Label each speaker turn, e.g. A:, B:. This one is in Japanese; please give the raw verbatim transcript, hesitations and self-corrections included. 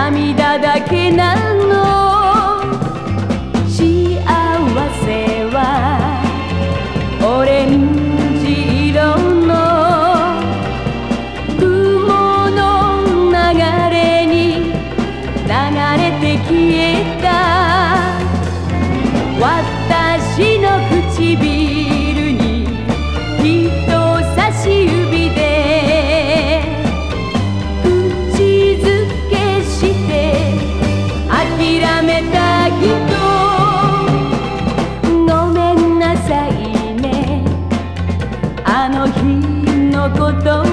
A: 涙だけなの。幸せはオレンジ色の雲の流れに流れて消えた。私の唇に人差し指で口づけして諦めた人、ごめんなさいね、あの日のこと